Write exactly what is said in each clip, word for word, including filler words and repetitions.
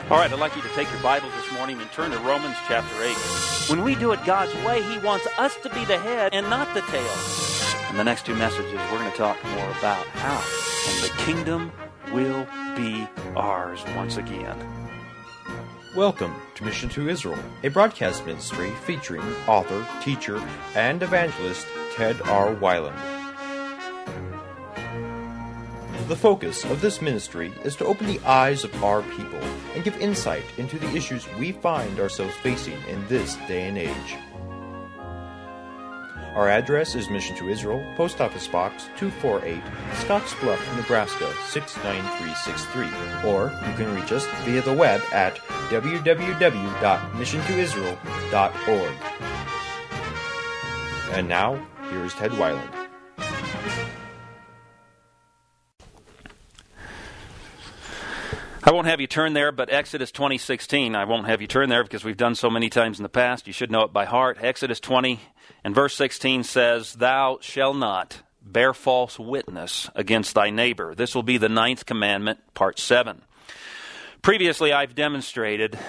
All right, I'd like you to take your Bibles this morning and turn to Romans chapter eight. When we do it God's way, He wants us to be the head and not the tail. In the next two messages, we're going to talk more about how and the kingdom will be ours once again. Welcome to Mission to Israel, a broadcast ministry featuring author, teacher, and evangelist Ted R. Weiland. The focus of this ministry is to open the eyes of our people and give insight into the issues we find ourselves facing in this day and age. Our address is Mission to Israel, Post Office Box two forty-eight, Scottsbluff, Nebraska six nine three six three, or you can reach us via the web at w w w dot mission to israel dot org. And now, here is Ted Weiland. I won't have you turn there, but Exodus twenty sixteen, I won't have you turn there because we've done so many times in the past. You should know it by heart. Exodus twenty and verse sixteen says, "Thou shalt not bear false witness against thy neighbor." This will be the ninth commandment, part seven. Previously, I've demonstrated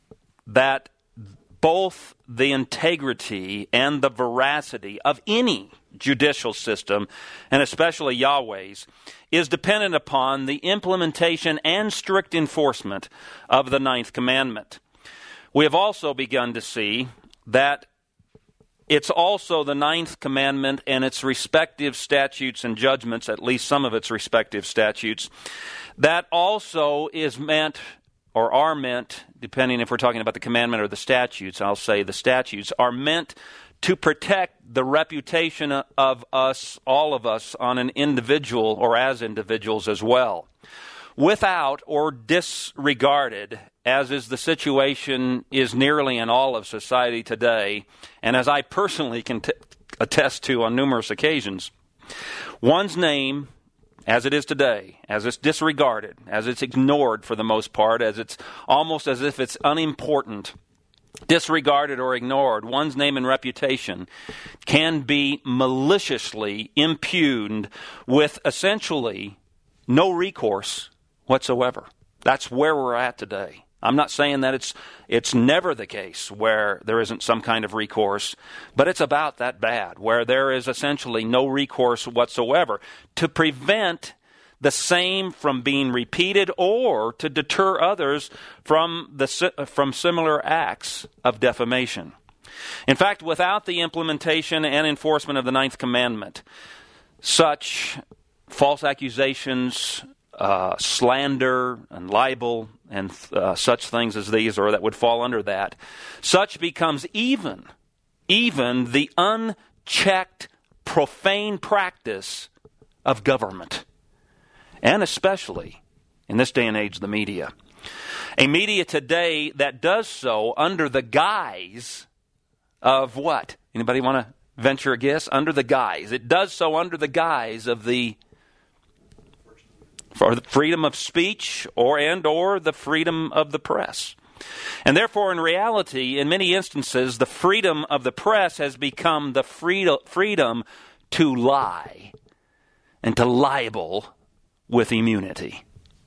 that both the integrity and the veracity of any judicial system, and especially Yahweh's, is dependent upon the implementation and strict enforcement of the ninth commandment. We have also begun to see that it's also the ninth commandment and its respective statutes and judgments, at least some of its respective statutes, that also is meant or are meant, depending if we're talking about the commandment or the statutes, I'll say the statutes, are meant to protect the reputation of us, all of us, on an individual or as individuals as well. Without or disregarded, as is the situation is nearly in all of society today, and as I personally can t- attest to on numerous occasions, one's name, as it is today, as it's disregarded, as it's ignored for the most part, as it's almost as if it's unimportant, disregarded or ignored, one's name and reputation can be maliciously impugned with essentially no recourse whatsoever. That's where we're at today. I'm not saying that it's it's never the case where there isn't some kind of recourse, but it's about that bad, where there is essentially no recourse whatsoever to prevent the same from being repeated or to deter others from the from similar acts of defamation. In fact, without the implementation and enforcement of the ninth commandment, such false accusations, uh, slander, and libel, and uh, such things as these, or that would fall under that, such becomes even, even the unchecked, profane practice of government. And especially, in this day and age, the media. A media today that does so under the guise of what? Anybody want to venture a guess? Under the guise. It does so under the guise of the for the freedom of speech or and or the freedom of the press. And therefore, in reality, in many instances, the freedom of the press has become the freedom to lie and to libel with immunity.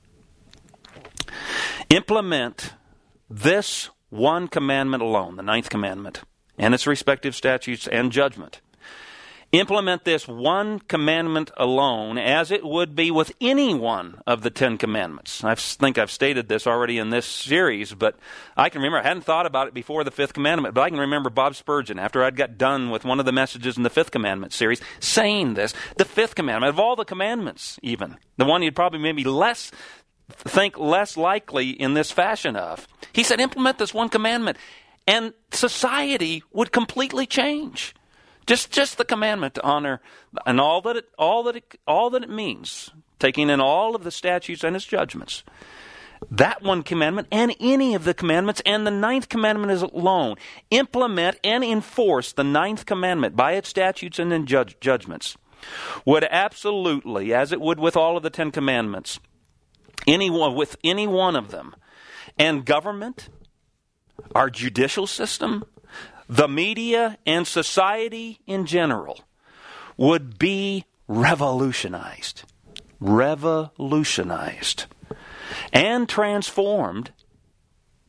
Implement this one commandment alone, the ninth commandment, and its respective statutes and judgment. Implement this one commandment alone as it would be with any one of the Ten Commandments. I think I've stated this already in this series, but I can remember, I hadn't thought about it before the Fifth Commandment, but I can remember Bob Spurgeon, after I'd got done with one of the messages in the Fifth Commandment series, saying this, the Fifth Commandment, of all the commandments even, the one you'd probably maybe less think less likely in this fashion of. He said, implement this one commandment, and society would completely change. Just just the commandment to honor and all that it all that it all that it means, taking in all of the statutes and its judgments. That one commandment and any of the commandments, and the ninth commandment is alone. Implement and enforce the ninth commandment by its statutes and in judge, judgments would absolutely, as it would with all of the Ten Commandments, anyone with any one of them, and government, our judicial system, the media, and society in general would be revolutionized. Revolutionized. And transformed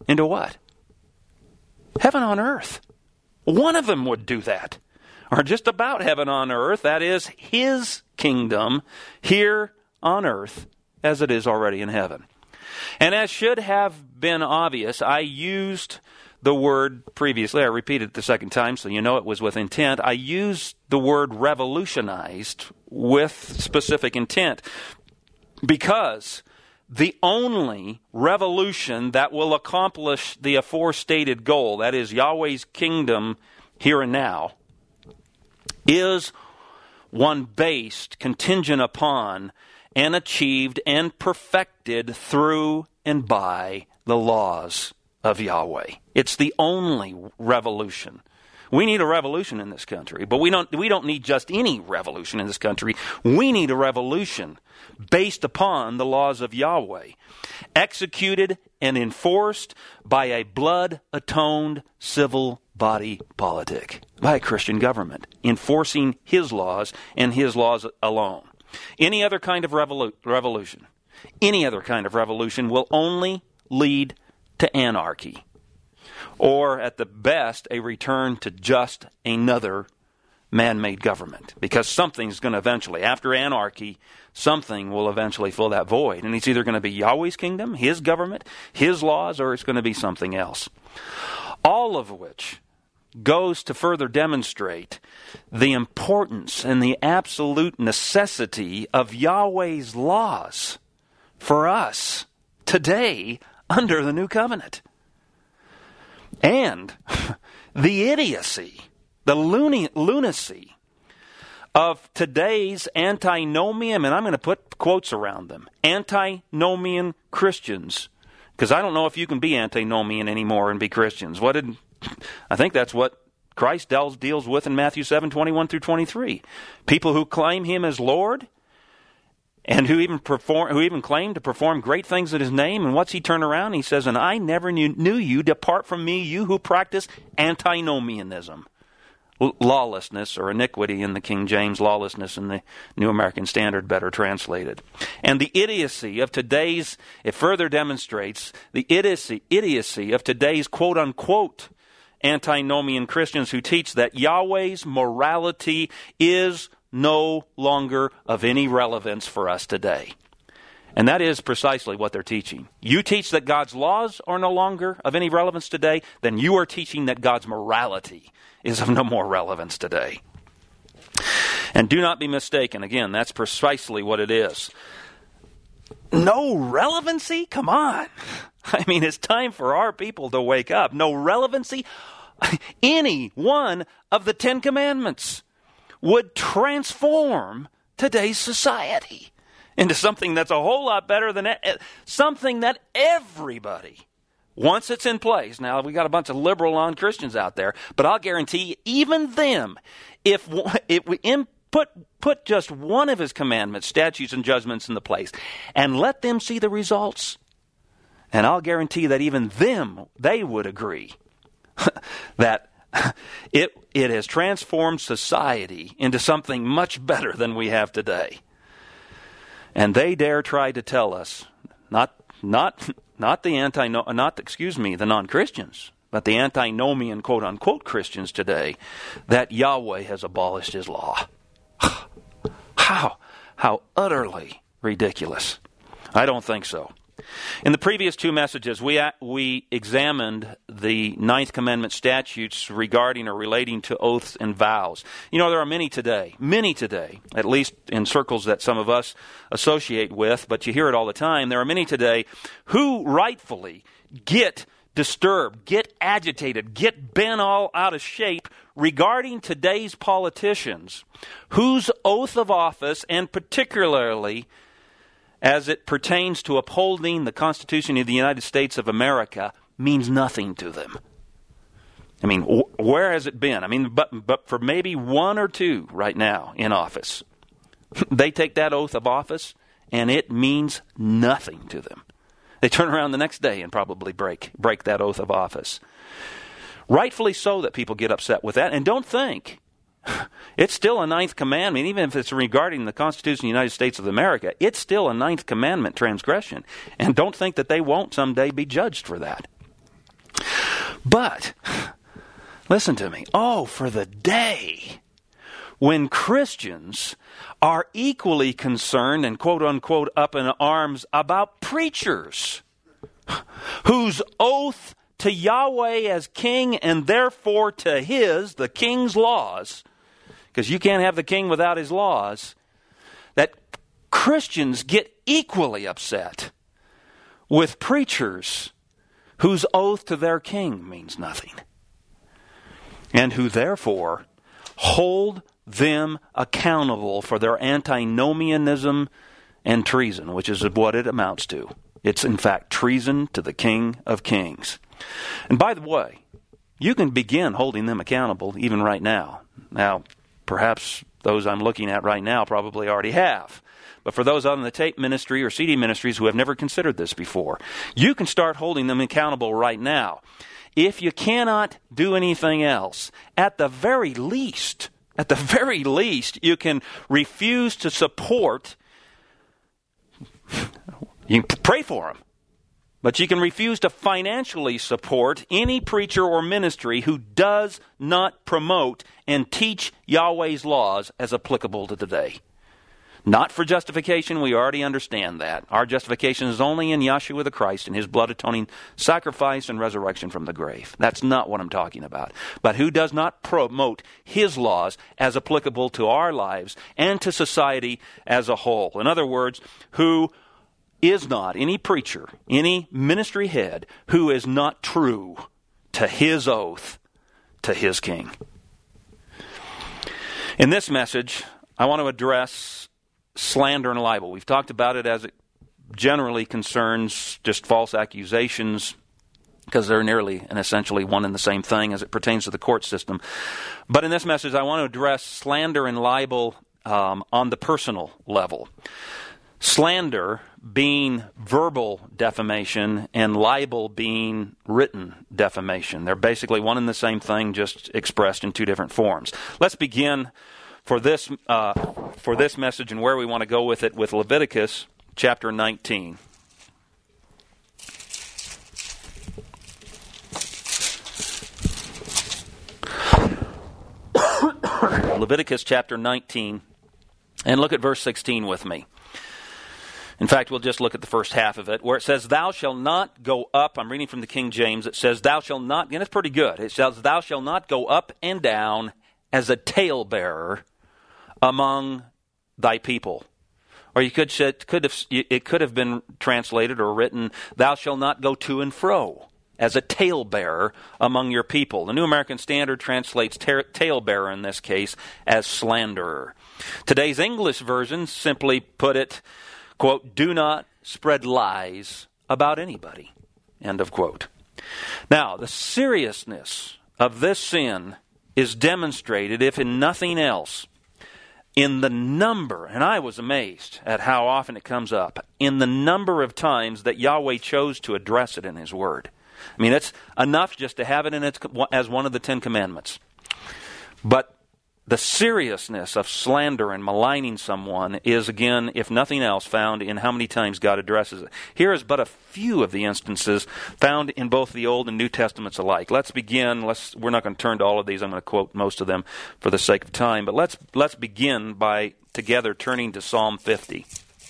into what? Heaven on earth. One of them would do that. Or just about heaven on earth, that is, His kingdom here on earth as it is already in heaven. And as should have been obvious, I used the word previously, I repeated it the second time so you know it was with intent. I used the word revolutionized with specific intent because the only revolution that will accomplish the aforestated goal, that is Yahweh's kingdom here and now, is one based, contingent upon, and achieved and perfected through and by the laws of Yahweh. It's the only revolution. We need a revolution in this country, but we don't we don't need just any revolution in this country. We need a revolution based upon the laws of Yahweh, executed and enforced by a blood-atoned civil body politic, by a Christian government, enforcing His laws and His laws alone. Any other kind of revolu- revolution, any other kind of revolution will only lead to anarchy, or at the best, a return to just another man-made government, because something's going to eventually, after anarchy, something will eventually fill that void, and it's either going to be Yahweh's kingdom, His government, His laws, or it's going to be something else. All of which goes to further demonstrate the importance and the absolute necessity of Yahweh's laws for us today under the new covenant. And the idiocy, the luni- lunacy of today's antinomian, and I'm going to put quotes around them, antinomian Christians, because I don't know if you can be antinomian anymore and be Christians. What did I think that's what Christ deals, deals with in Matthew seven, twenty-one through twenty-three. People who claim Him as Lord and who even perform, who even claim to perform great things in His name. And what's He turn around? He says, and I never knew, knew you. Depart from me, you who practice antinomianism. Lawlessness or iniquity in the King James, lawlessness in the New American Standard, better translated. And the idiocy of today's, it further demonstrates the idiocy, idiocy of today's quote-unquote antinomian Christians who teach that Yahweh's morality is no longer of any relevance for us today. And that is precisely what they're teaching. You teach that God's laws are no longer of any relevance today, then you are teaching that God's morality is of no more relevance today. And do not be mistaken, again, that's precisely what it is. No relevancy? Come on. I mean, it's time for our people to wake up. No relevancy? Any one of the Ten Commandments would transform today's society into something that's a whole lot better than something that everybody, once it's in place. Now, we got a bunch of liberal non-Christians out there, but I'll guarantee you, even them, if, if we input, put just one of His commandments, statutes, and judgments into place, and let them see the results, and I'll guarantee that even them, they would agree that it it has transformed society into something much better than we have today. And they dare try to tell us, not not not the anti not excuse me, the non-Christians, but the antinomian quote unquote Christians today, that Yahweh has abolished His law. How how utterly ridiculous. I don't think so. In the previous two messages, we we examined the Ninth Commandment statutes regarding or relating to oaths and vows. You know, there are many today, many today, at least in circles that some of us associate with, but you hear it all the time. There are many today who rightfully get disturbed, get agitated, get bent all out of shape regarding today's politicians, whose oath of office, and particularly as it pertains to upholding the Constitution of the United States of America, means nothing to them. I mean, wh- where has it been? I mean, but but for maybe one or two right now in office, they take that oath of office and it means nothing to them. They turn around the next day and probably break break that oath of office. Rightfully so that people get upset with that, and don't think it's still a ninth commandment, even if it's regarding the Constitution of the United States of America. It's still a ninth commandment transgression. And don't think that they won't someday be judged for that. But, listen to me, oh, for the day when Christians are equally concerned and quote-unquote up in arms about preachers whose oath to Yahweh as king and therefore to his, the king's laws, because you can't have the king without his laws, that Christians get equally upset with preachers whose oath to their king means nothing, and who therefore hold them accountable for their antinomianism and treason, which is what it amounts to. It's in fact treason to the King of Kings. And by the way, you can begin holding them accountable even right now. Now, perhaps those I'm looking at right now probably already have. But for those on the tape ministry or C D ministries who have never considered this before, you can start holding them accountable right now. If you cannot do anything else, at the very least, at the very least, you can refuse to support. You can pray for them, but you can refuse to financially support any preacher or ministry who does not promote and teach Yahweh's laws as applicable to today. Not for justification, we already understand that. Our justification is only in Yahshua the Christ and his blood atoning sacrifice and resurrection from the grave. That's not what I'm talking about. But who does not promote his laws as applicable to our lives and to society as a whole. In other words, who is not any preacher, any ministry head who is not true to his oath to his king. In this message, I want to address slander and libel. We've talked about it as it generally concerns just false accusations, because they're nearly and essentially one and the same thing as it pertains to the court system. But in this message, I want to address slander and libel um, on the personal level. Slander being verbal defamation and libel being written defamation. They're basically one and the same thing, just expressed in two different forms. Let's begin for this uh, for this message and where we want to go with it with Leviticus chapter nineteen. Leviticus chapter nineteen, and look at verse sixteen with me. In fact, we'll just look at the first half of it, where it says, "Thou shalt not go up." I'm reading from the King James. It says, "Thou shalt not," and it's pretty good. It says, "Thou shalt not go up and down as a talebearer among thy people." Or you could could have it could have been translated or written, "Thou shalt not go to and fro as a talebearer among your people." The New American Standard translates talebearer in this case as slanderer. Today's English version simply put it, quote, "Do not spread lies about anybody," end of quote. Now, the seriousness of this sin is demonstrated, if in nothing else, in the number, and I was amazed at how often it comes up, in the number of times that Yahweh chose to address it in His Word. I mean, it's enough just to have it in its, as one of the Ten Commandments. But the seriousness of slander and maligning someone is, again, if nothing else, found in how many times God addresses it. Here is but a few of the instances found in both the Old and New Testaments alike. Let's begin. Let's, we're not going to turn to all of these. I'm going to quote most of them for the sake of time. But let's let's begin by together turning to Psalm fifty.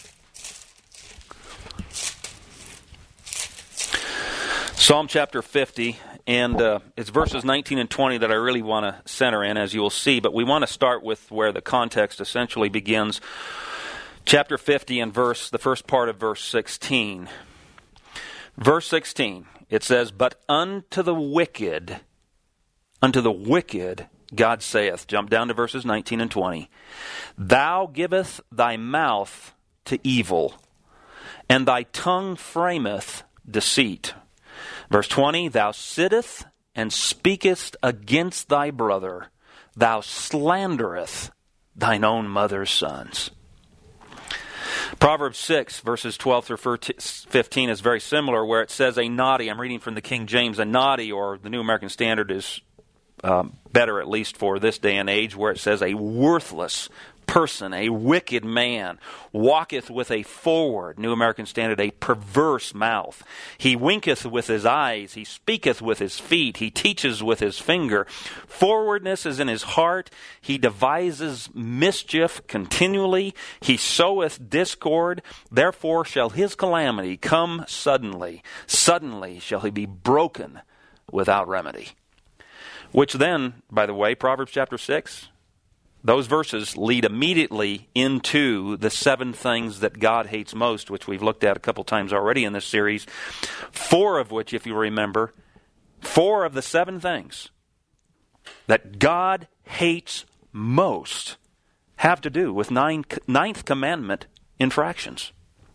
Psalm chapter fifty, and uh, it's verses nineteen and twenty that I really want to center in, as you will see. But we want to start with where the context essentially begins. Chapter fifty and verse, the first part of verse sixteen. Verse sixteen, it says, "But unto the wicked, unto the wicked, God saith," jump down to verses nineteen and twenty, "Thou giveth thy mouth to evil, and thy tongue frameth deceit." Verse twenty, "Thou sittest and speakest against thy brother. Thou slandereth thine own mother's sons." Proverbs six, verses twelve through fifteen is very similar, where it says a naughty, I'm reading from the King James, a naughty, or the New American Standard is um, better, at least for this day and age, where it says a worthless person, a wicked man, walketh with a forward, New American Standard, a perverse mouth. He winketh with his eyes, he speaketh with his feet, he teaches with his finger. Forwardness is in his heart, he devises mischief continually, he soweth discord, therefore shall his calamity come suddenly. Suddenly shall he be broken without remedy. Which then, by the way, Proverbs chapter six, those verses lead immediately into the seven things that God hates most, which we've looked at a couple times already in this series. Four of which, if you remember, four of the seven things that God hates most have to do with nine, ninth commandment infractions.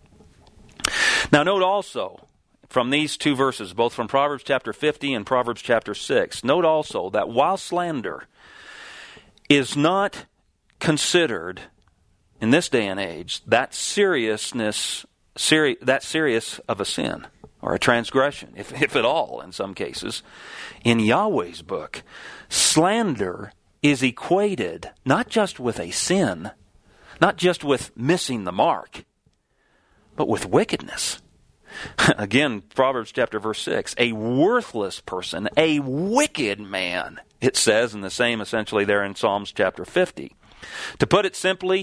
Now note also, from these two verses, both from Proverbs chapter fifty and Proverbs chapter six, note also that while slander is not considered, in this day and age, that seriousness, seri- that serious of a sin or a transgression, if, if at all in some cases, in Yahweh's book, slander is equated not just with a sin, not just with missing the mark, but with wickedness. Again, Proverbs chapter verse six, a worthless person, a wicked man, it says, and the same essentially there in Psalms chapter fifty. To put it simply,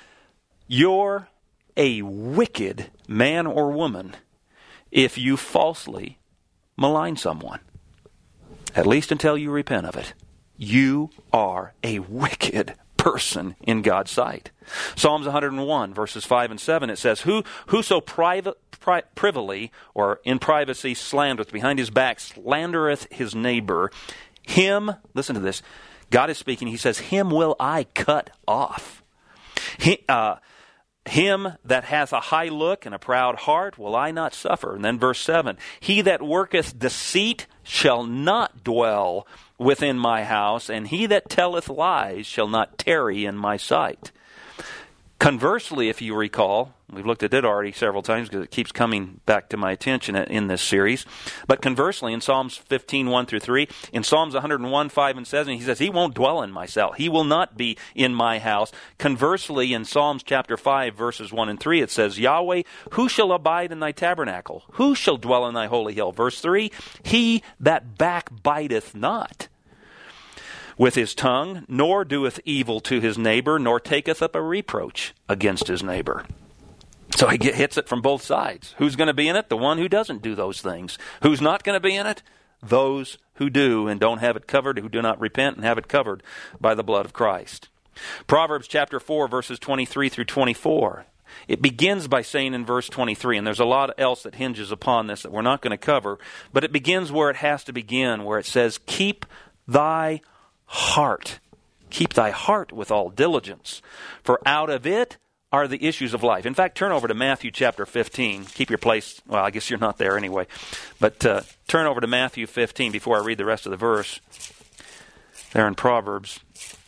you're a wicked man or woman if you falsely malign someone, at least until you repent of it. You are a wicked person in God's sight. Psalms one hundred one, verses five and seven, it says, Who whoso private, pri- privily or in privacy slandereth behind his back, slandereth his neighbor, him, listen to this, God is speaking, he says, him will I cut off. He, uh, him that hath a high look and a proud heart will I not suffer. And then verse seven, he that worketh deceit shall not dwell within my house, and he that telleth lies shall not tarry in my sight. Conversely, if you recall, we've looked at it already several times because it keeps coming back to my attention in this series, but conversely, in Psalms fifteen, one through three, in Psalms one hundred one, five and seven, he says, he won't dwell in my cell. He will not be in my house. Conversely, in Psalms chapter five, verses one and three, it says, Yahweh, who shall abide in thy tabernacle? Who shall dwell in thy holy hill? Verse three, he that backbiteth not with his tongue, nor doeth evil to his neighbor, nor taketh up a reproach against his neighbor. So he get, hits it from both sides. Who's going to be in it? The one who doesn't do those things. Who's not going to be in it? Those who do and don't have it covered, who do not repent and have it covered by the blood of Christ. Proverbs chapter four, verses twenty-three through twenty-four. It begins by saying in verse twenty-three, and there's a lot else that hinges upon this that we're not going to cover, but it begins where it has to begin, where it says, keep thy heart. Keep thy heart with all diligence, for out of it are the issues of life. In fact, turn over to Matthew chapter fifteen. Keep your place. Well, I guess you're not there anyway. But uh, turn over to Matthew fifteen before I read the rest of the verse. There in Proverbs.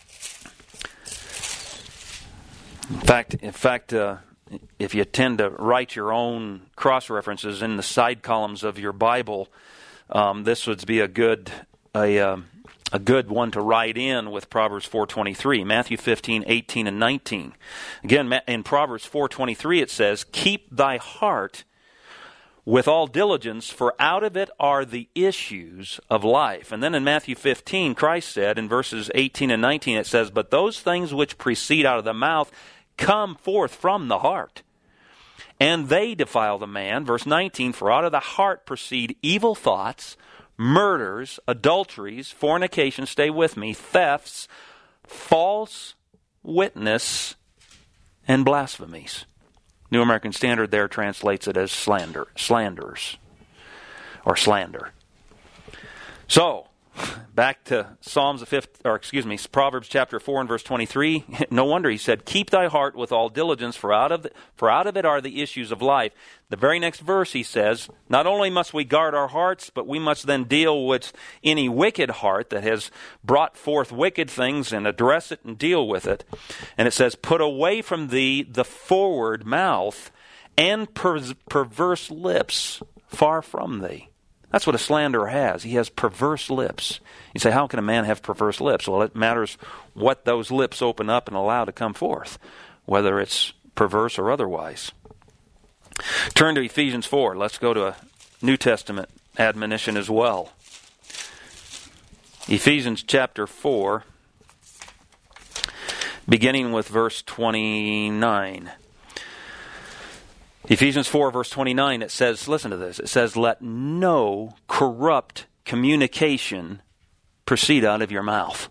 In fact, in fact, uh, if you tend to write your own cross-references in the side columns of your Bible, um, this would be a good a. Um, A good one to write in with Proverbs four twenty-three, Matthew fifteen, eighteen, and nineteen. Again, in Proverbs four twenty-three it says, keep thy heart with all diligence, for out of it are the issues of life. And then in Matthew fifteen, Christ said in verses eighteen and nineteen, it says, but those things which proceed out of the mouth come forth from the heart, and they defile the man. Verse nineteen, for out of the heart proceed evil thoughts, murders, adulteries, fornication, stay with me, thefts, false witness, and blasphemies. New American Standard there translates it as slander, slanders, or slander. So, back to Psalms the fifth, or excuse me, Proverbs chapter four and verse twenty-three. No wonder he said, "Keep thy heart with all diligence, for out of the, for out of it are the issues of life." The very next verse he says, not only must we guard our hearts, but we must then deal with any wicked heart that has brought forth wicked things and address it and deal with it. And it says, "Put away from thee the forward mouth, and per- perverse lips far from thee." That's what a slanderer has. He has perverse lips. You say, how can a man have perverse lips? Well, it matters what those lips open up and allow to come forth, whether it's perverse or otherwise. Turn to Ephesians four. Let's go to a New Testament admonition as well. Ephesians chapter four, beginning with verse twenty-nine. Ephesians four, verse twenty-nine, it says, listen to this, it says, let no corrupt communication proceed out of your mouth.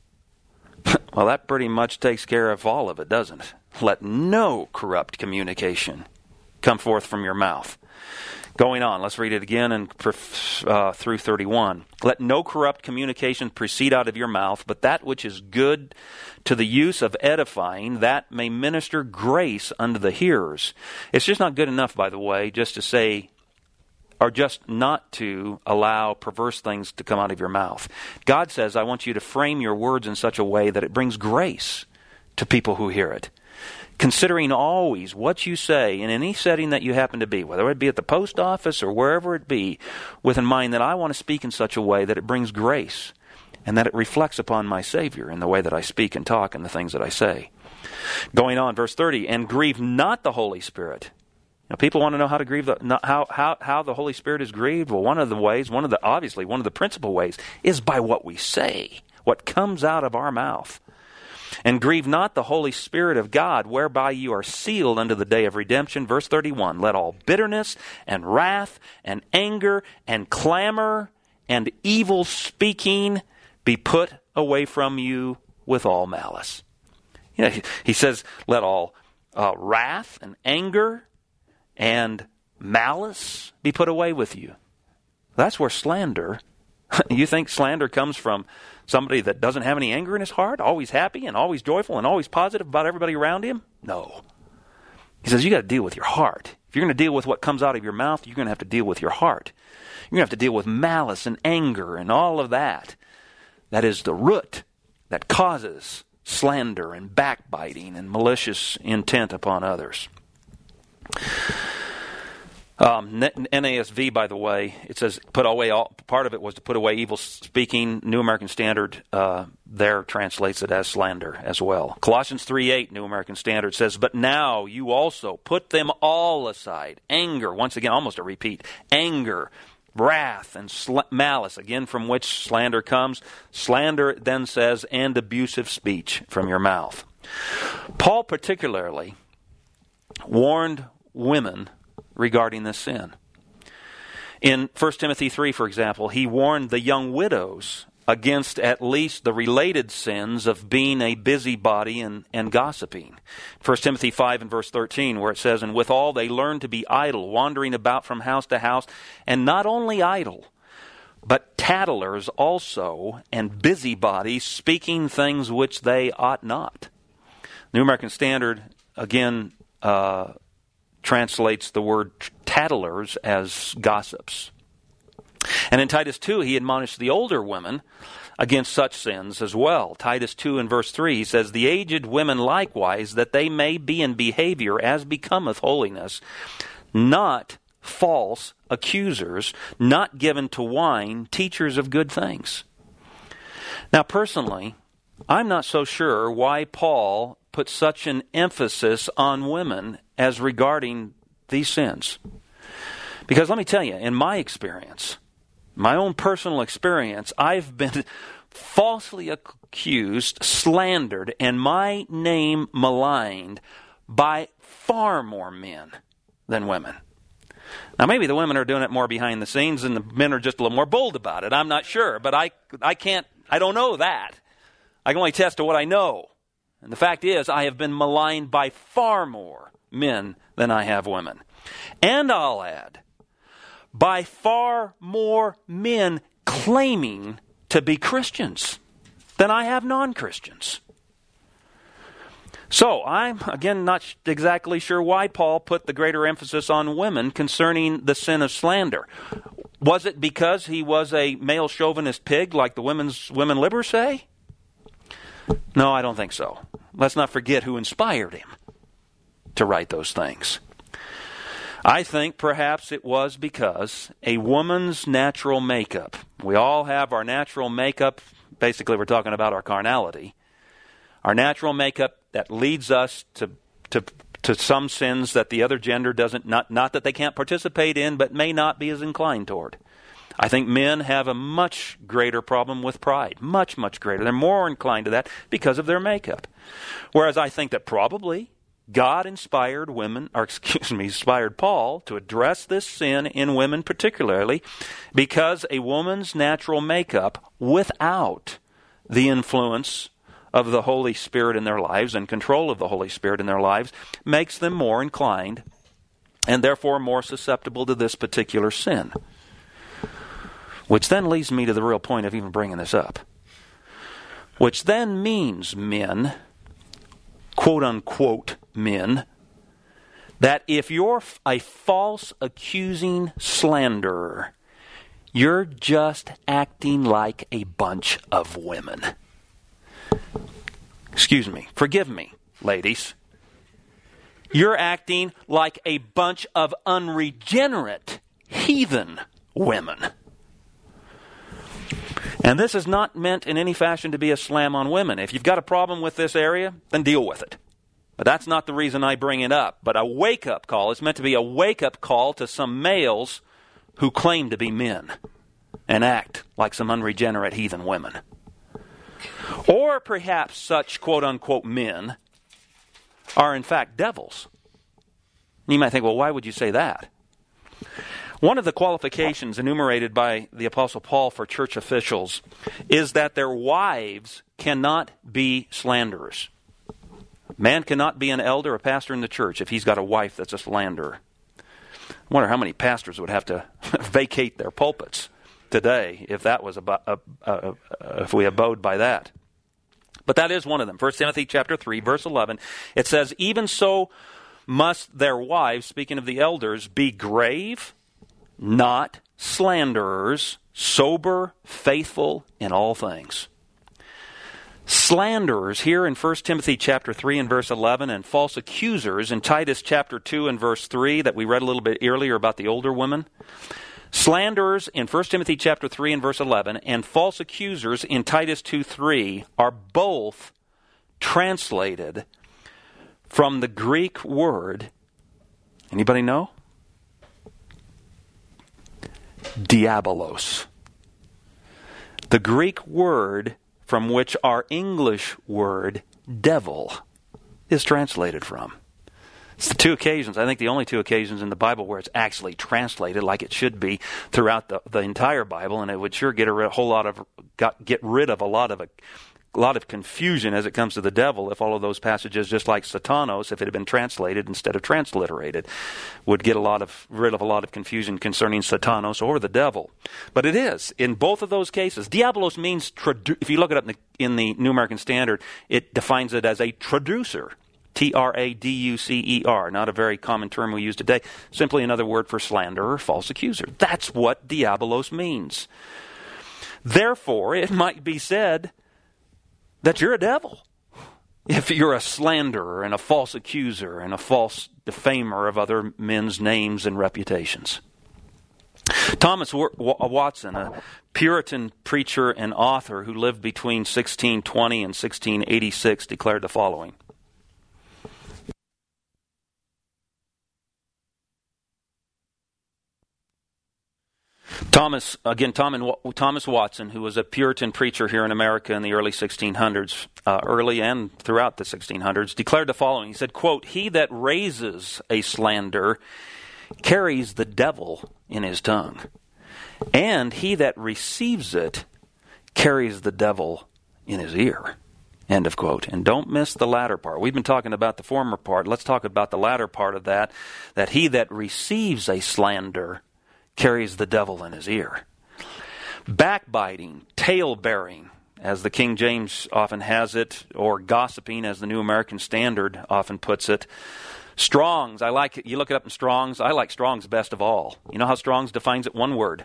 Well, that pretty much takes care of all of it, doesn't it? Let no corrupt communication come forth from your mouth. Going on, let's read it again and uh, through thirty-one. Let no corrupt communication proceed out of your mouth, but that which is good to the use of edifying, that may minister grace unto the hearers. It's just not good enough, by the way, just to say, or just not to allow perverse things to come out of your mouth. God says, I want you to frame your words in such a way that it brings grace to people who hear it. Considering always what you say in any setting that you happen to be, whether it be at the post office or wherever it be, with in mind that I want to speak in such a way that it brings grace and that it reflects upon my Savior in the way that I speak and talk and the things that I say. Going on, verse thirty, and grieve not the Holy Spirit. Now, people want to know how to grieve the, not how, how, how the Holy Spirit is grieved. Well, one of the ways, one of the, obviously, one of the principal ways is by what we say, what comes out of our mouth. And grieve not the Holy Spirit of God, whereby you are sealed unto the day of redemption. Verse thirty-one, let all bitterness and wrath and anger and clamor and evil speaking be put away from you with all malice. You know, he, he says, let all uh, wrath and anger and malice be put away with you. That's where slander, you think slander comes from somebody that doesn't have any anger in his heart, always happy and always joyful and always positive about everybody around him? No. He says you got to deal with your heart. If you're going to deal with what comes out of your mouth, you're going to have to deal with your heart. You're going to have to deal with malice and anger and all of that. That is the root that causes slander and backbiting and malicious intent upon others. Um, N A S V, by the way, it says put away all, part of it was to put away evil speaking. New American Standard uh, there translates it as slander as well. Colossians three eight, New American Standard says, but now you also put them all aside. Anger, once again, almost a repeat. Anger, wrath, and sl- malice, again from which slander comes. Slander then says, and abusive speech from your mouth. Paul particularly warned women regarding this sin. In First Timothy three, for example, he warned the young widows against at least the related sins of being a busybody and, and gossiping. First Timothy five and verse thirteen, where it says, and withal they learn to be idle, wandering about from house to house, and not only idle, but tattlers also, and busybodies, speaking things which they ought not. New American Standard, again, uh, translates the word tattlers as gossips. And in Titus two, he admonished the older women against such sins as well. Titus two and verse three, he says, the aged women likewise, that they may be in behavior as becometh holiness, not false accusers, not given to wine, teachers of good things. Now, personally, I'm not so sure why Paul put such an emphasis on women as regarding these sins. Because let me tell you, in my experience, my own personal experience, I've been falsely accused, slandered, and my name maligned by far more men than women. Now, maybe the women are doing it more behind the scenes and the men are just a little more bold about it. I'm not sure, but I, I can't, I don't know that. I can only attest to what I know. And the fact is, I have been maligned by far more men than I have women. And I'll add, by far more men claiming to be Christians than I have non-Christians. So, I'm, again, not exactly sure why Paul put the greater emphasis on women concerning the sin of slander. Was it because he was a male chauvinist pig, like the women's women libbers say? No, I don't think so. Let's not forget who inspired him to write those things. I think perhaps it was because a woman's natural makeup, we all have our natural makeup, basically we're talking about our carnality, our natural makeup that leads us to to to some sins that the other gender doesn't, not, not that they can't participate in, but may not be as inclined toward. I think men have a much greater problem with pride, much, much greater. They're more inclined to that because of their makeup. Whereas I think that probably God inspired women, or excuse me, inspired Paul to address this sin in women particularly because a woman's natural makeup without the influence of the Holy Spirit in their lives and control of the Holy Spirit in their lives makes them more inclined and therefore more susceptible to this particular sin. Which then leads me to the real point of even bringing this up. Which then means, men, quote unquote men, that if you're a false accusing slanderer, you're just acting like a bunch of women. Excuse me, forgive me, ladies. You're acting like a bunch of unregenerate heathen women. And this is not meant in any fashion to be a slam on women. If you've got a problem with this area, then deal with it. But that's not the reason I bring it up. But a wake-up call. It's meant to be a wake-up call to some males who claim to be men and act like some unregenerate heathen women. Or perhaps such quote-unquote men are in fact devils. You might think, well, why would you say that? One of the qualifications enumerated by the Apostle Paul for church officials is that their wives cannot be slanderers. Man cannot be an elder, a pastor in the church, if he's got a wife that's a slanderer. I wonder how many pastors would have to vacate their pulpits today if that was about, uh, uh, uh, if we abode by that. But that is one of them. First Timothy chapter three, verse eleven, it says, "Even so must their wives," speaking of the elders, "be grave, not slanderers, sober, faithful in all things." Slanderers here in First Timothy chapter three and verse eleven, and false accusers in Titus chapter two and verse three that we read a little bit earlier about the older women. Slanderers in First Timothy chapter three and verse eleven and false accusers in Titus two three are both translated from the Greek word, anybody know? Diabolos. The Greek word from which our English word devil is translated from. It's the two occasions, I think the only two occasions in the Bible where it's actually translated like it should be throughout the, the entire Bible, and it would sure get a whole lot of got, get rid of a lot of a, a lot of confusion as it comes to the devil if all of those passages, just like Satanos, if it had been translated instead of transliterated, would get a lot of rid of a lot of confusion concerning Satanos or the devil. But it is in both of those cases. Diabolos means tradu- if you look it up in the, in the New American Standard, it defines it as a traducer. T R A D U C E R, not a very common term we use today, simply another word for slanderer or false accuser. That's what diabolos means. Therefore, it might be said that you're a devil if you're a slanderer and a false accuser and a false defamer of other men's names and reputations. Thomas Watson, a Puritan preacher and author who lived between sixteen twenty and sixteen eighty-six, declared the following. Thomas, again, Thomas Watson, who was a Puritan preacher here in America in the early sixteen hundreds, uh, early and throughout the sixteen hundreds, declared the following. He said, quote, "He that raises a slander carries the devil in his tongue, and he that receives it carries the devil in his ear." End of quote. And don't miss the latter part. We've been talking about the former part. Let's talk about the latter part of that, that he that receives a slander carries the devil in his ear. Backbiting, tale-bearing, as the King James often has it, or gossiping, as the New American Standard often puts it. Strong's, I like it. You look it up in Strong's. I like Strong's best of all. You know how Strong's defines it? One word.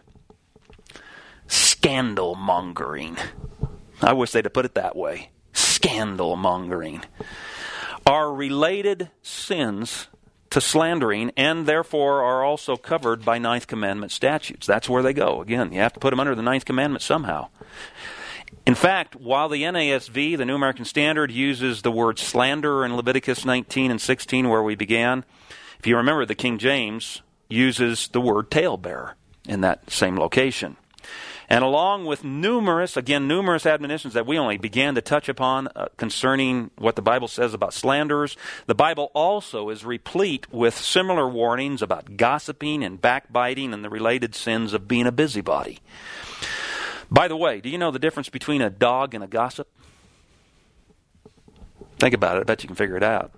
Scandal-mongering. I wish they'd have put it that way. Scandal-mongering. Are related sins to slandering, and therefore are also covered by Ninth Commandment statutes. That's where they go. Again, you have to put them under the Ninth Commandment somehow. In fact, while the N A S V, the New American Standard, uses the word slander in Leviticus nineteen and sixteen, where we began, if you remember, the King James uses the word talebearer in that same location. And along with numerous, again, numerous admonitions that we only began to touch upon uh, concerning what the Bible says about slanderers, the Bible also is replete with similar warnings about gossiping and backbiting and the related sins of being a busybody. By the way, do you know the difference between a dog and a gossip? Think about it. I bet you can figure it out.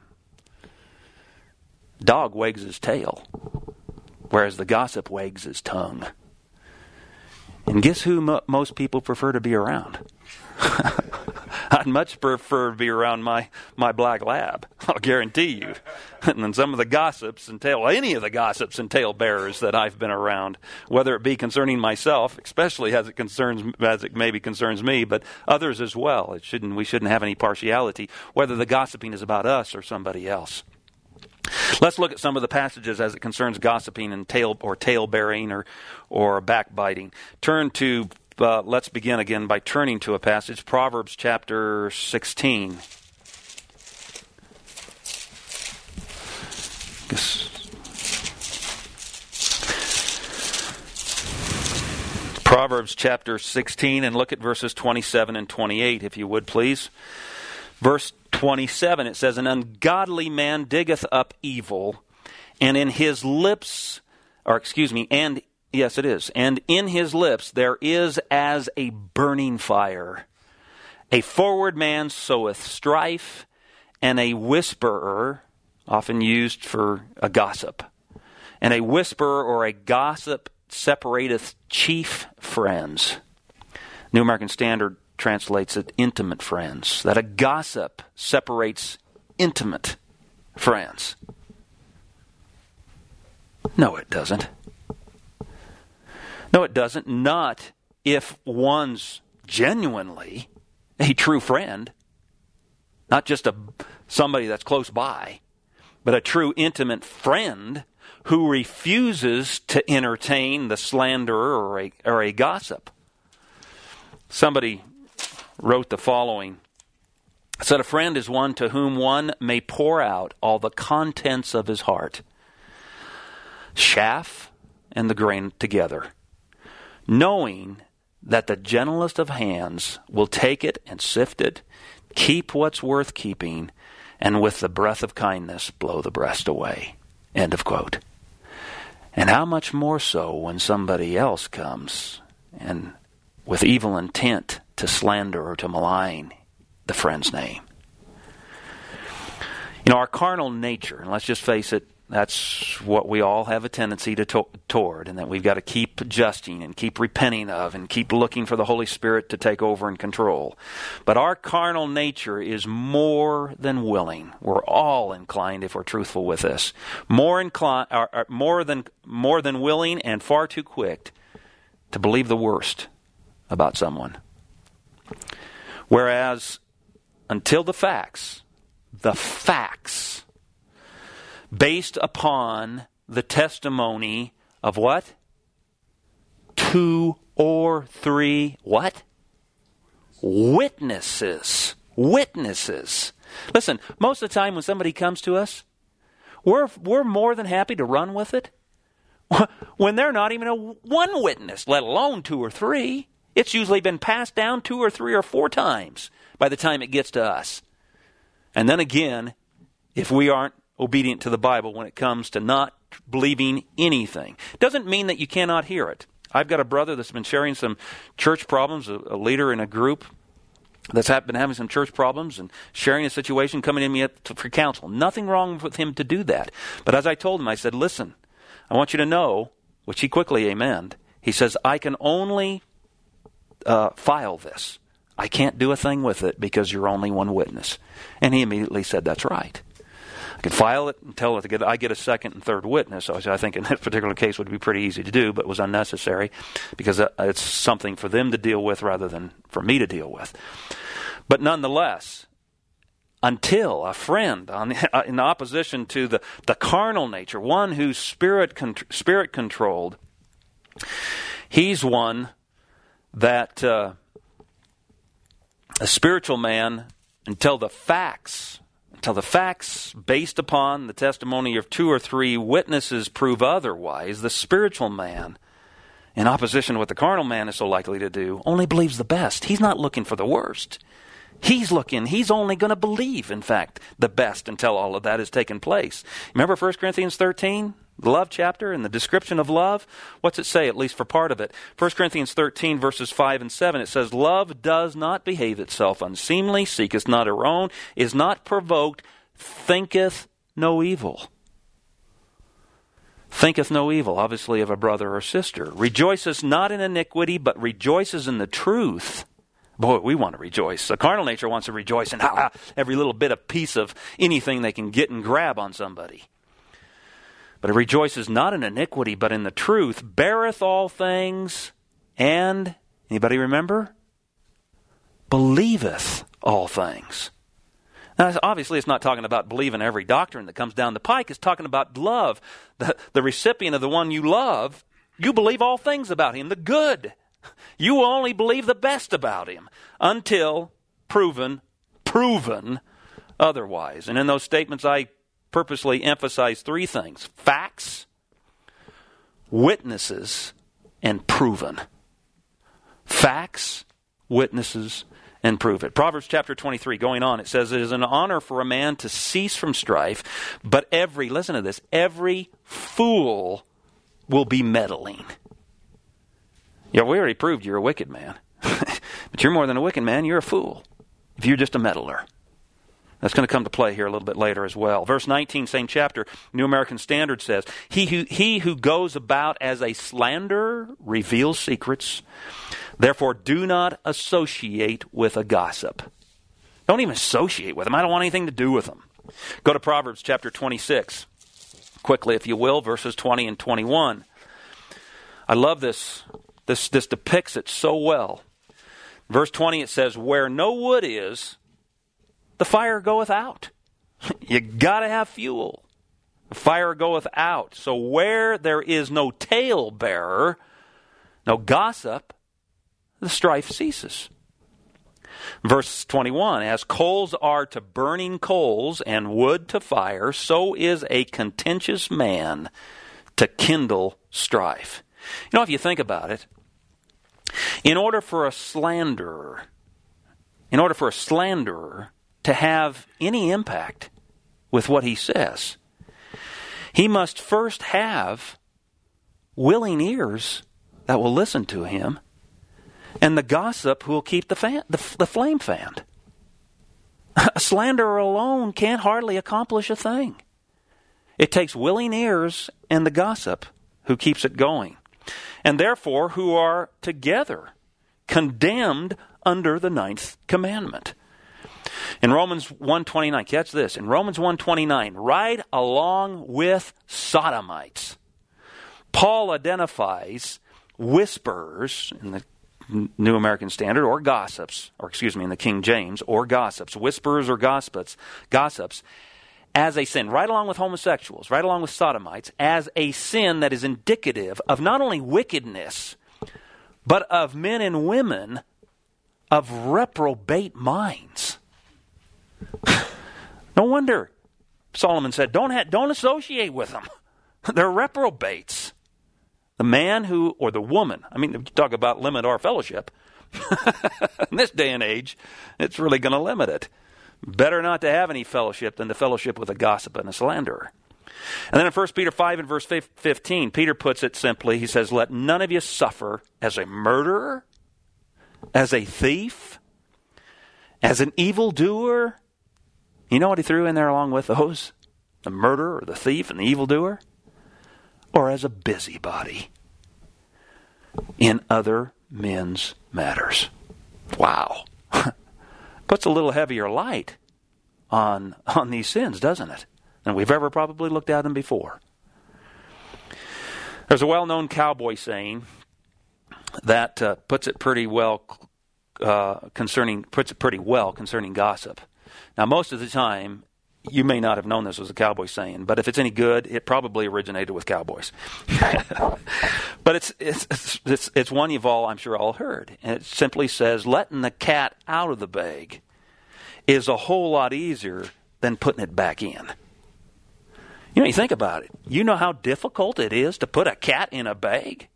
Dog wags his tail, whereas the gossip wags his tongue. And guess who mo- most people prefer to be around? I'd much prefer to be around my, my black lab, I'll guarantee you, than some of the gossips and tail, any of the gossips and talebearers that I've been around, whether it be concerning myself, especially as it concerns, as it maybe concerns me, but others as well. It shouldn't, we shouldn't have any partiality, whether the gossiping is about us or somebody else. Let's look at some of the passages as it concerns gossiping and tale or tale-bearing or or backbiting. Turn to, uh, let's begin again by turning to a passage, Proverbs chapter sixteen. Proverbs chapter sixteen, and look at verses twenty-seven and twenty-eight, if you would, please. Verse twenty-seven, it says, "An ungodly man diggeth up evil, and in his lips," or excuse me, and, yes it is, "and in his lips there is as a burning fire. A forward man soweth strife, and a whisperer," often used for a gossip, "and a whisperer or a gossip separateth chief friends." New American Standard translates it intimate friends. That a gossip separates intimate friends. No, it doesn't. No, it doesn't. Not if one's genuinely a true friend. Not just a somebody that's close by, but a true intimate friend who refuses to entertain the slanderer or a, or a gossip. Somebody wrote the following. It said, "A friend is one to whom one may pour out all the contents of his heart, chaff and the grain together, knowing that the gentlest of hands will take it and sift it, keep what's worth keeping, and with the breath of kindness blow the rest away." End of quote. And how much more so when somebody else comes and with evil intent to slander or to malign the friend's name. You know, our carnal nature, and let's just face it, that's what we all have a tendency to, to toward, and that we've got to keep adjusting and keep repenting of and keep looking for the Holy Spirit to take over and control. But our carnal nature is more than willing. We're all inclined, if we're truthful with this, more inclined, or, or more than more than willing and far too quick to believe the worst about someone. Whereas, until the facts, the facts, based upon the testimony of what? Two or three, what? Witnesses. Witnesses. Listen, most of the time when somebody comes to us, we're, we're more than happy to run with it. When they're not even a one witness, let alone two or three. It's usually been passed down two or three or four times by the time it gets to us. And then again, if we aren't obedient to the Bible when it comes to not believing anything, doesn't mean that you cannot hear it. I've got a brother that's been sharing some church problems, a, a leader in a group that's been having some church problems and sharing a situation, coming to me for counsel. Nothing wrong with him to do that. But as I told him, I said, listen, I want you to know, which he quickly amened. He says, I can only Uh, file this. I can't do a thing with it because you're only one witness. And he immediately said, that's right. I could file it and tell it to get, I get a second and third witness. So I think in that particular case would be pretty easy to do, but was unnecessary because it's something for them to deal with rather than for me to deal with. But nonetheless, until a friend on, in opposition to the, the carnal nature, one who's spirit con- spirit controlled. He's one that uh, a spiritual man until the facts, until the facts based upon the testimony of two or three witnesses prove otherwise, the spiritual man, in opposition to what the carnal man is so likely to do, only believes the best. He's not looking for the worst. He's looking, he's only going to believe, in fact, the best until all of that has taken place. Remember First Corinthians thirteen, the love chapter and the description of love? What's it say, at least for part of it? First Corinthians thirteen, verses five and seven, it says, "Love does not behave itself unseemly, seeketh not her own, is not provoked, thinketh no evil." Thinketh no evil, obviously, of a brother or sister. Rejoiceth not in iniquity, but rejoices in the truth. Boy, we want to rejoice. The carnal nature wants to rejoice in ah, every little bit of piece of anything they can get and grab on somebody. But it rejoices not in iniquity, but in the truth, beareth all things, and, anybody remember? Believeth all things. Now, obviously, it's not talking about believing every doctrine that comes down the pike. It's talking about love. The, the recipient of the one you love, you believe all things about him, the good. You will only believe the best about him until proven, proven otherwise. And in those statements, I purposely emphasize three things: facts, witnesses, and proven. Facts, witnesses, and prove it. Proverbs chapter twenty-three, going on, it says, "It is an honor for a man to cease from strife, but every," listen to this, "every fool will be meddling." Yeah, we already proved you're a wicked man. But you're more than a wicked man, you're a fool. If you're just a meddler. That's going to come to play here a little bit later as well. Verse nineteen, same chapter, New American Standard says, He who, he who goes about as a slanderer reveals secrets. Therefore, do not associate with a gossip. Don't even associate with them. I don't want anything to do with them. Go to Proverbs chapter twenty-six. Quickly, if you will, verses twenty and twenty-one. I love this. This, this depicts it so well. Verse twenty, it says, "Where no wood is, the fire goeth out." You got to have fuel. The fire goeth out. So where there is no talebearer, no gossip, the strife ceases. Verse twenty-one, "As coals are to burning coals and wood to fire, so is a contentious man to kindle strife." You know, if you think about it, in order for a slanderer, in order for a slanderer to have any impact with what he says, he must first have willing ears that will listen to him, and the gossip who will keep the, fan, the, the flame fanned. A slanderer alone can't hardly accomplish a thing. It takes willing ears and the gossip who keeps it going, and therefore who are together condemned under the ninth commandment. In Romans one twenty-nine, catch this, in Romans one twenty-nine, right along with sodomites, Paul identifies whisperers in the New American Standard, or gossips, or excuse me, in the King James, or gossips, whisperers or gossips, gossips, as a sin, right along with homosexuals, right along with sodomites, as a sin that is indicative of not only wickedness, but of men and women of reprobate minds. No wonder Solomon said, don't ha- don't associate with them. They're reprobates. The man who, or the woman, I mean, if you talk about limit our fellowship, in this day and age, it's really going to limit it. Better not to have any fellowship than to fellowship with a gossip and a slanderer. And then in First Peter five and verse fifteen, Peter puts it simply. He says, "Let none of you suffer as a murderer, as a thief, as an evildoer." You know what he threw in there along with those? The murderer, or the thief, and the evildoer? Or as a busybody in other men's matters. Wow. Puts a little heavier light on, on these sins, doesn't it? Than we've ever probably looked at them before. There's a well-known cowboy saying that uh, puts it pretty well uh, concerning puts it pretty well concerning gossip. Now, most of the time, you may not have known this was a cowboy saying, but if it's any good, it probably originated with cowboys. But it's, it's it's it's one you've all, I'm sure, all heard. And it simply says, letting the cat out of the bag is a whole lot easier than putting it back in. You know, you think about it. You know how difficult it is to put a cat in a bag?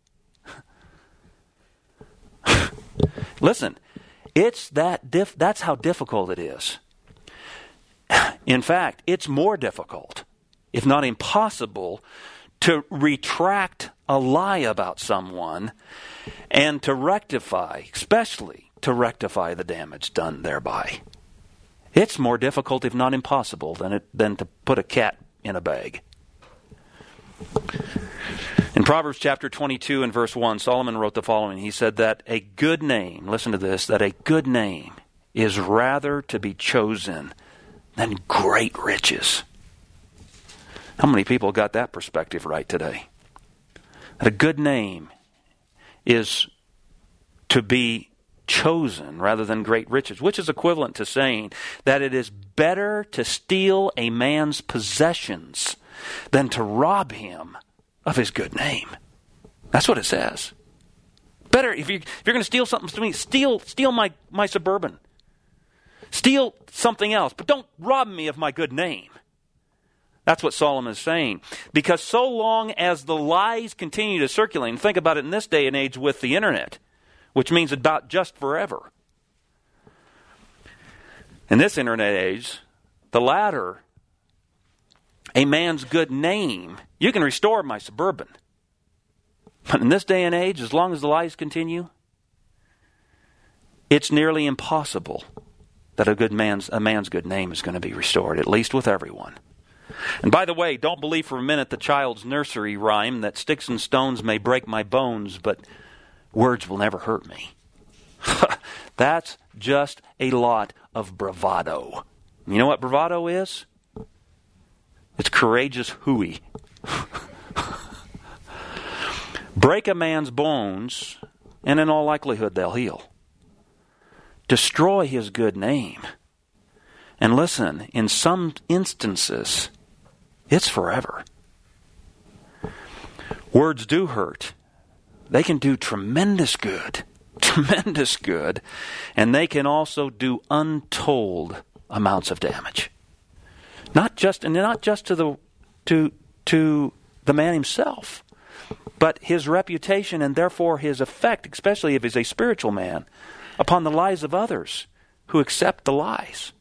Listen, it's that diff- that's how difficult it is. In fact, it's more difficult, if not impossible, to retract a lie about someone and to rectify, especially to rectify the damage done thereby. It's more difficult, if not impossible, than it, than to put a cat in a bag. In Proverbs chapter twenty-two and verse one, Solomon wrote the following. He said that a good name, listen to this, that a good name is rather to be chosen than great riches. How many people got that perspective right today? That a good name is to be chosen rather than great riches, which is equivalent to saying that it is better to steal a man's possessions than to rob him of his good name. That's what it says. Better, if, you, if you're going to steal something from me, steal, steal my, my Suburban. Steal something else, but don't rob me of my good name. That's what Solomon is saying. Because so long as the lies continue to circulate, and think about it in this day and age with the internet, which means about just forever. In this internet age, the latter, a man's good name, you can restore my Suburban. But in this day and age, as long as the lies continue, it's nearly impossible that a good man's a man's good name is going to be restored, at least with everyone. And by the way, don't believe for a minute the child's nursery rhyme that sticks and stones may break my bones, but words will never hurt me. That's just a lot of bravado. You know what bravado is? It's courageous hooey. Break a man's bones, and in all likelihood they'll heal. Destroy his good name. And listen, in some instances, it's forever. Words do hurt. They can do tremendous good. Tremendous good. And they can also do untold amounts of damage. Not just and not just to the to to the man himself, but his reputation and therefore his effect, especially if he's a spiritual man, upon the lives of others who accept the lies.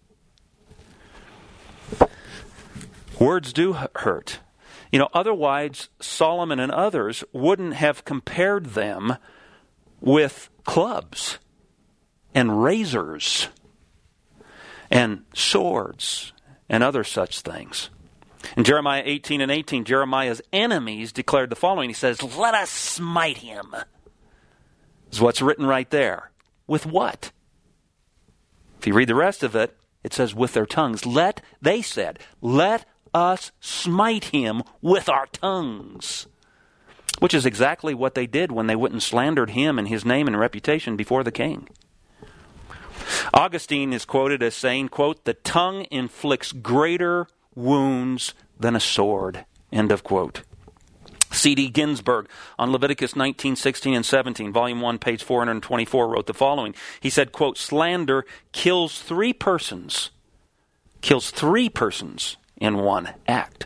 Words do hurt. You know, otherwise Solomon and others wouldn't have compared them with clubs and razors and swords and other such things. In Jeremiah eighteen and eighteen, Jeremiah's enemies declared the following. He says, "Let us smite him." Is what's written right there. With what? If you read the rest of it, it says, with their tongues. Let, they said, let us smite him with our tongues. Which is exactly what they did when they went and slandered him and his name and reputation before the king. Augustine is quoted as saying, quote, "The tongue inflicts greater wounds than a sword." End of quote. C D Ginsburg on Leviticus nineteen, sixteen, and seventeen, volume one, page four hundred twenty-four, wrote the following. He said, quote, "Slander kills three persons, kills three persons in one act.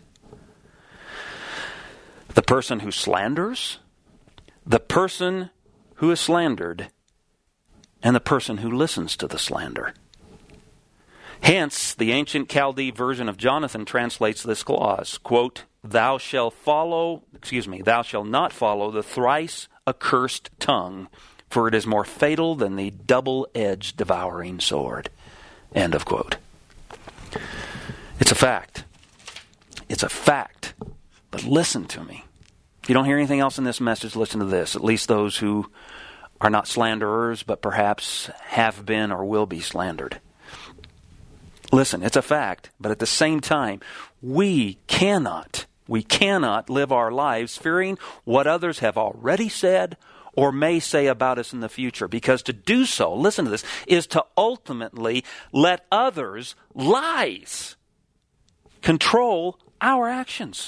The person who slanders, the person who is slandered, and the person who listens to the slander." Hence, the ancient Chaldee version of Jonathan translates this clause, quote, "Thou shalt follow, excuse me, thou shalt not follow the thrice accursed tongue, for it is more fatal than the double-edged devouring sword." End of quote. It's a fact. It's a fact. But listen to me. If you don't hear anything else in this message, listen to this. At least those who are not slanderers, but perhaps have been or will be slandered. Listen, it's a fact, but at the same time, we cannot, we cannot live our lives fearing what others have already said or may say about us in the future. Because to do so, listen to this, is to ultimately let others' lies control our actions.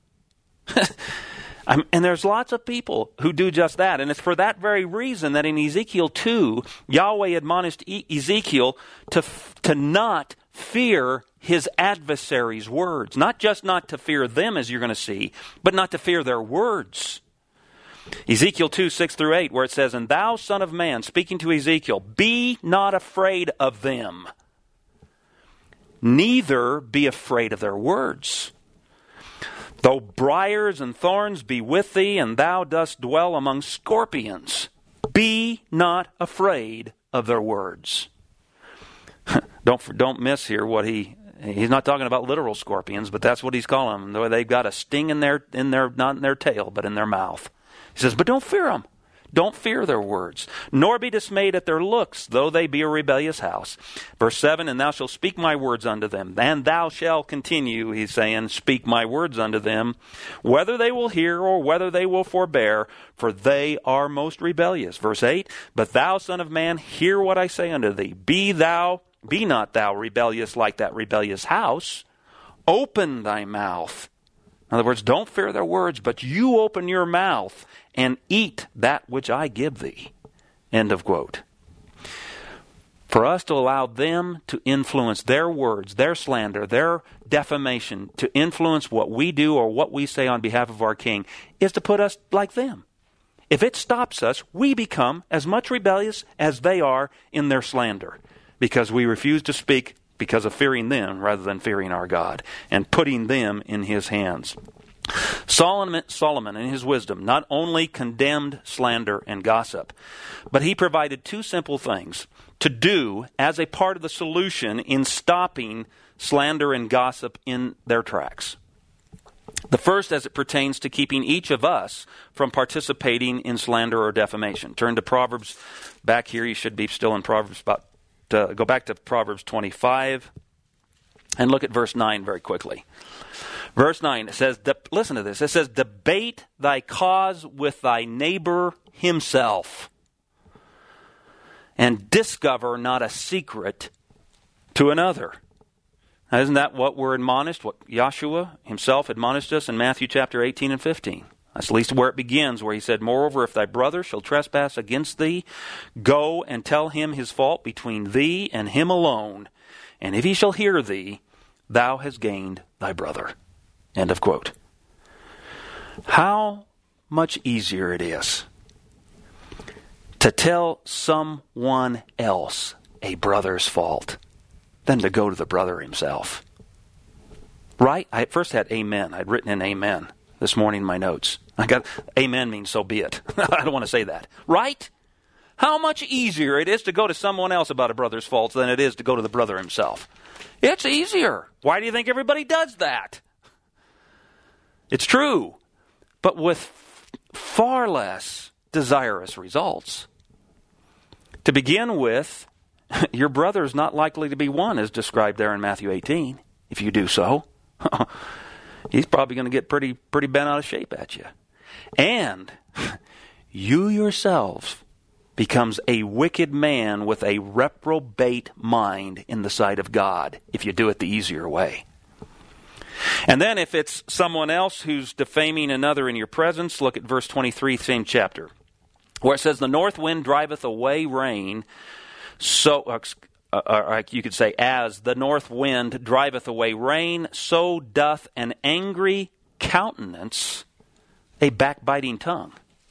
I'm, and there's lots of people who do just that. And it's for that very reason that in Ezekiel two, Yahweh admonished e- Ezekiel to, to not fear his adversaries' words. Not just not to fear them, as you're going to see, but not to fear their words. Ezekiel two, six through eight, where it says, "And thou, son of man," speaking to Ezekiel, "be not afraid of them, neither be afraid of their words. Though briars and thorns be with thee, and thou dost dwell among scorpions, be not afraid of their words." don't don't miss here what he he's not talking about literal scorpions, but that's what he's calling them. They've got a sting in their in their not in their tail, but in their mouth. He says, "But don't fear them. Don't fear their words, nor be dismayed at their looks, though they be a rebellious house." Verse seven, "And thou shalt speak my words unto them, and thou shalt continue," he's saying, "speak my words unto them, whether they will hear or whether they will forbear, for they are most rebellious." Verse eight, "But thou, son of man, hear what I say unto thee. Be thou, be not thou rebellious like that rebellious house. Open thy mouth." In other words, don't fear their words, but you open your mouth and eat that which I give thee. End of quote. For us to allow them to influence their words, their slander, their defamation, to influence what we do or what we say on behalf of our King, is to put us like them. If it stops us, we become as much rebellious as they are in their slander, because we refuse to speak because of fearing them rather than fearing our God and putting them in his hands. Solomon, Solomon, in his wisdom, not only condemned slander and gossip, but he provided two simple things to do as a part of the solution in stopping slander and gossip in their tracks. The first, as it pertains to keeping each of us from participating in slander or defamation. Turn to Proverbs back here. You should be still in Proverbs about Uh, go back to Proverbs twenty-five and look at verse nine very quickly. Verse nine, it says, listen to this, it says, "Debate thy cause with thy neighbor himself, and discover not a secret to another." Now, isn't that what we're admonished, what Yahshua himself admonished us in Matthew chapter eighteen and fifteen? That's at least where it begins, where he said, "Moreover, if thy brother shall trespass against thee, go and tell him his fault between thee and him alone. And if he shall hear thee, thou hast gained thy brother." End of quote. How much easier it is to tell someone else a brother's fault than to go to the brother himself. Right? I at first had amen. I'd written in amen this morning in my notes. I got amen means so be it. I don't want to say that. Right? How much easier it is to go to someone else about a brother's faults than it is to go to the brother himself. It's easier. Why do you think everybody does that? It's true, but with far less desirous results. To begin with, your brother is not likely to be one, as described there in Matthew eighteen, if you do so. He's probably going to get pretty pretty bent out of shape at you. And you yourselves becomes a wicked man with a reprobate mind in the sight of God if you do it the easier way. And then if it's someone else who's defaming another in your presence, look at verse twenty-three, same chapter, where it says, "The north wind driveth away rain, so uh, uh, you could say, as the north wind driveth away rain, so doth an angry countenance a backbiting tongue."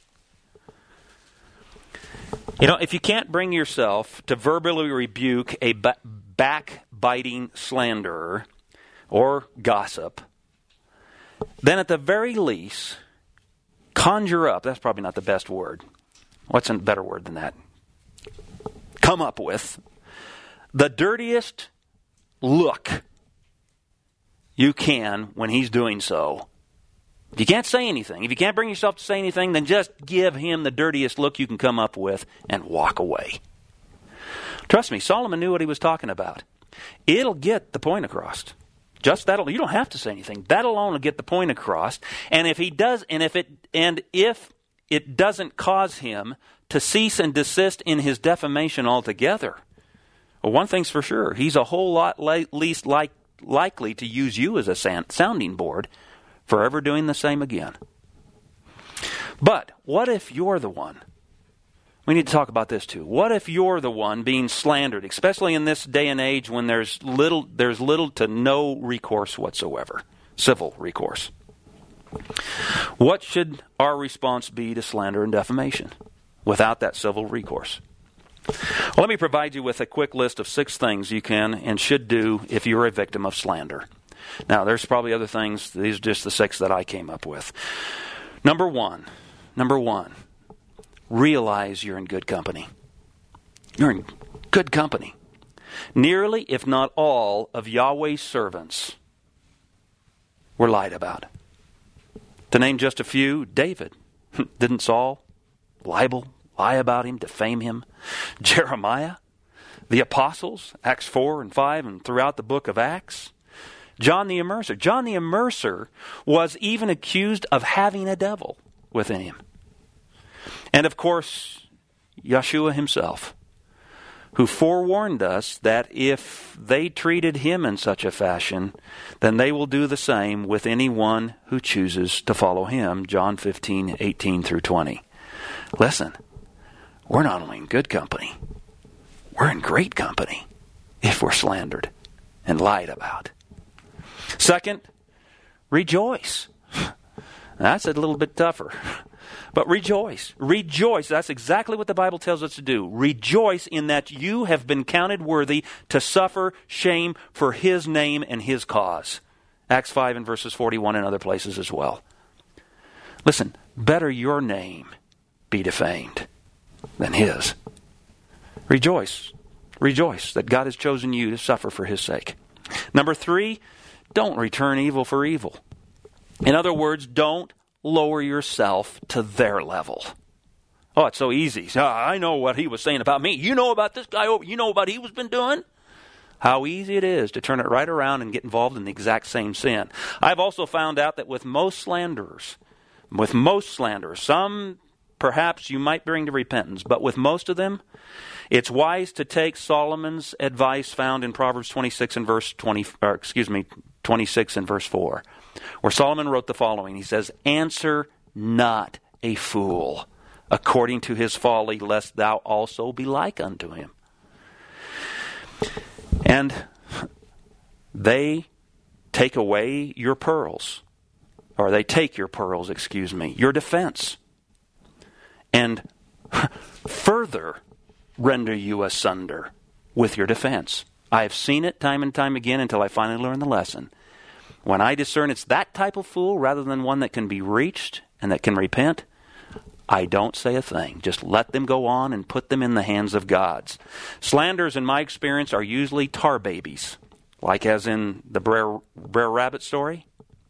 You know, if you can't bring yourself to verbally rebuke a ba- backbiting slanderer or gossip, then at the very least, conjure up, that's probably not the best word. What's a better word than that? Come up with the dirtiest look you can when he's doing so. If you can't say anything, if you can't bring yourself to say anything, then just give him the dirtiest look you can come up with and walk away. Trust me, Solomon knew what he was talking about. It'll get the point across. Just that, you don't have to say anything. That alone will get the point across. And if he does, and if it, and if it doesn't cause him to cease and desist in his defamation altogether. Well, one thing's for sure, he's a whole lot li- least like, likely to use you as a san- sounding board for ever doing the same again. But what if you're the one? We need to talk about this too. What if you're the one being slandered, especially in this day and age when there's little, there's little to no recourse whatsoever, civil recourse? What should our response be to slander and defamation without that civil recourse? Well, let me provide you with a quick list of six things you can and should do if you're a victim of slander. Now, there's probably other things. These are just the six that I came up with. Number one, number one, realize you're in good company. You're in good company. Nearly, if not all, of Yahweh's servants were lied about. To name just a few, David. Didn't Saul libel, lie about him, defame him? Jeremiah, the apostles, Acts four and five, and throughout the book of Acts. John the Immerser. John the Immerser was even accused of having a devil within him. And of course, Yeshua himself, who forewarned us that if they treated him in such a fashion, then they will do the same with anyone who chooses to follow him. John fifteen, eighteen through twenty. Listen, we're not only in good company, we're in great company if we're slandered and lied about. Second, rejoice. That's a little bit tougher. But rejoice. Rejoice. That's exactly what the Bible tells us to do. Rejoice in that you have been counted worthy to suffer shame for his name and his cause. Acts five and verses forty-one and other places as well. Listen, better your name be defamed than his. Rejoice. Rejoice that God has chosen you to suffer for his sake. Number three, don't return evil for evil. In other words, don't lower yourself to their level. Oh, it's so easy. Oh, I know what he was saying about me. You know about this guy. You know what he was been doing? How easy it is to turn it right around and get involved in the exact same sin. I've also found out that with most slanderers, with most slanderers, some perhaps you might bring to repentance, but with most of them, it's wise to take Solomon's advice found in Proverbs twenty-six and verse twenty, or excuse me, twenty-six and verse four, where Solomon wrote the following. He says, "Answer not a fool according to his folly, lest thou also be like unto him." And they take away your pearls, or they take your pearls, excuse me, your defense, and further render you asunder with your defense. I have seen it time and time again until I finally learned the lesson. When I discern it's that type of fool rather than one that can be reached and that can repent, I don't say a thing. Just let them go on and put them in the hands of gods. Slanders, in my experience, are usually tar babies, like as in the Brer, Brer Rabbit story.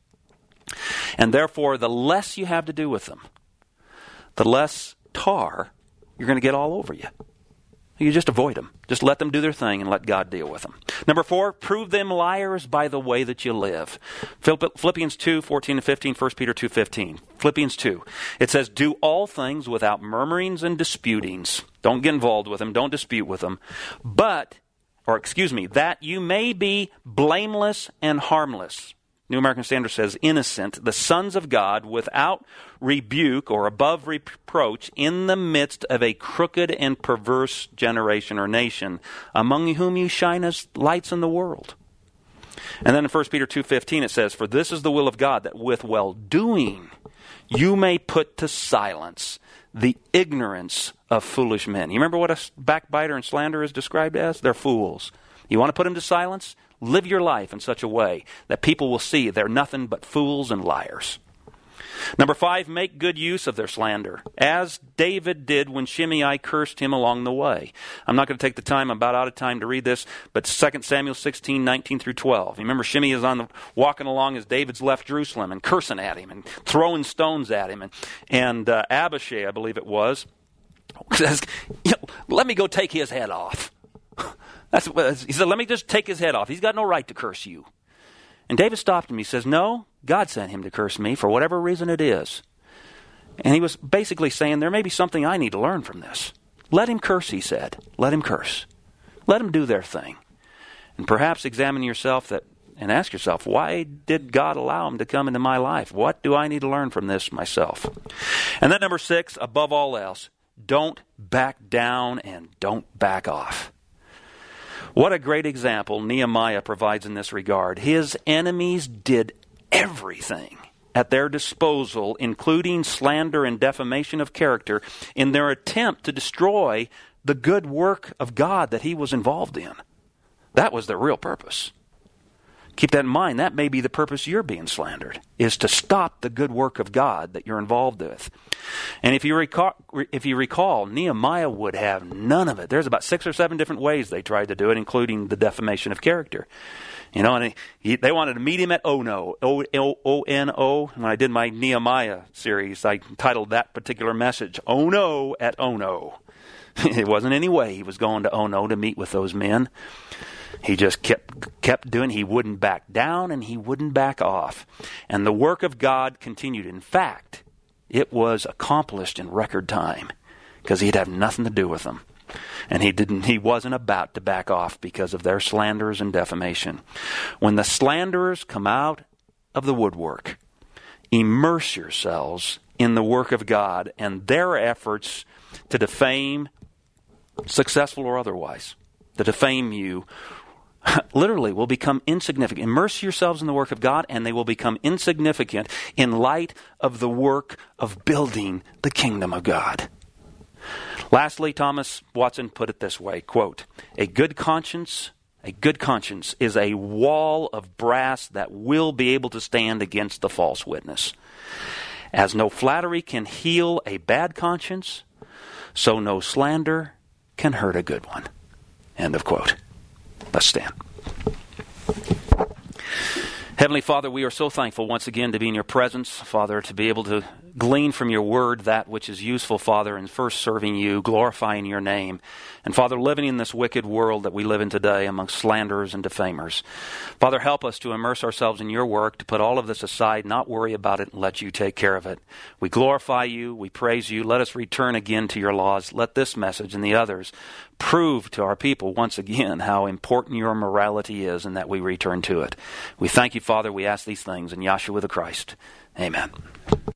And therefore, the less you have to do with them, the less tar you're going to get all over you. You just avoid them. Just let them do their thing and let God deal with them. Number four, prove them liars by the way that you live. Philippians two, fourteen and fifteen, First Peter two, fifteen. Philippians two. It says, "Do all things without murmurings and disputings." Don't get involved with them. Don't dispute with them. But, or excuse me, that you may be blameless and harmless. New American Standard says, innocent, the sons of God, without rebuke or above reproach, in the midst of a crooked and perverse generation or nation, among whom you shine as lights in the world. And then in First Peter two fifteen it says, "For this is the will of God, that with well-doing you may put to silence the ignorance of foolish men." You remember what a backbiter and slanderer is described as? They're fools. You want to put them to silence? Live your life in such a way that people will see they're nothing but fools and liars. Number five, make good use of their slander, as David did when Shimei cursed him along the way. I'm not going to take the time, I'm about out of time to read this, but Second Samuel sixteen, nineteen through twelve. You remember Shimei is on the, walking along as David's left Jerusalem and cursing at him and throwing stones at him. And, and uh, Abishai, I believe it was, says, you know, "Let me go take his head off." That's what, he said, "Let me just take his head off. He's got no right to curse you." And David stopped him. He says, "No, God sent him to curse me for whatever reason it is. And he was basically saying, there may be something I need to learn from this. Let him curse, he said. Let him curse. Let them do their thing. And perhaps examine yourself that and ask yourself, why did God allow him to come into my life? What do I need to learn from this myself? And then number six, above all else, don't back down and don't back off. What a great example Nehemiah provides in this regard. His enemies did everything at their disposal, including slander and defamation of character, in their attempt to destroy the good work of God that he was involved in. That was their real purpose. Keep that in mind. That may be the purpose you're being slandered, is to stop the good work of God that you're involved with. And if you recall, if you recall, Nehemiah would have none of it. There's about six or seven different ways they tried to do it, including the defamation of character. You know, and he, he, they wanted to meet him at Ono, O N O. When I did my Nehemiah series, I titled that particular message, Ono at Ono. It wasn't any way he was going to Ono to meet with those men. He just kept kept doing. He wouldn't back down and he wouldn't back off. And the work of God continued. In fact, it was accomplished in record time because he'd have nothing to do with them. And he didn't. He wasn't about to back off because of their slanders and defamation. When the slanderers come out of the woodwork, immerse yourselves in the work of God and their efforts to defame, successful or otherwise, to defame you, literally will become insignificant. Immerse yourselves in the work of God and they will become insignificant in light of the work of building the kingdom of God. Lastly, Thomas Watson put it this way, quote, a good conscience, a good conscience is a wall of brass that will be able to stand against the false witness. As no flattery can heal a bad conscience, so no slander can hurt a good one. End of quote. Let's stand. Heavenly Father, we are so thankful once again to be in your presence, Father, to be able to glean from your word that which is useful, Father, in first serving you, glorifying your name. And Father, living in this wicked world that we live in today amongst slanderers and defamers. Father, help us to immerse ourselves in your work, to put all of this aside, not worry about it, and let you take care of it. We glorify you, we praise you. Let us return again to your laws. Let this message and the others prove to our people once again how important your morality is and that we return to it. We thank you, Father. We ask these things in Yahshua the Christ. Amen.